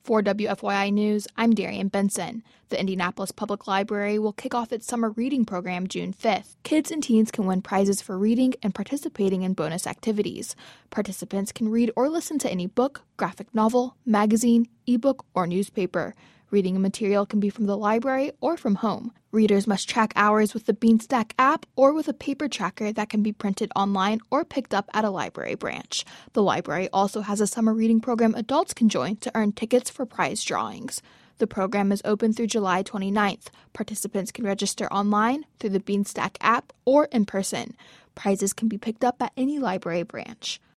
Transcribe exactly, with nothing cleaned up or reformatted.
For W F Y I News, I'm Darian Benson. The Indianapolis Public Library will kick off its summer reading program June fifth. Kids and teens can win prizes for reading and participating in bonus activities. Participants can read or listen to any book, graphic novel, magazine, ebook, or newspaper. Reading material can be from the library or from home. Readers must track hours with the Beanstack app or with a paper tracker that can be printed online or picked up at a library branch. The library also has a summer reading program adults can join to earn tickets for prize drawings. The program is open through July twenty-ninth. Participants can register online, through the Beanstack app, or in person. Prizes can be picked up at any library branch.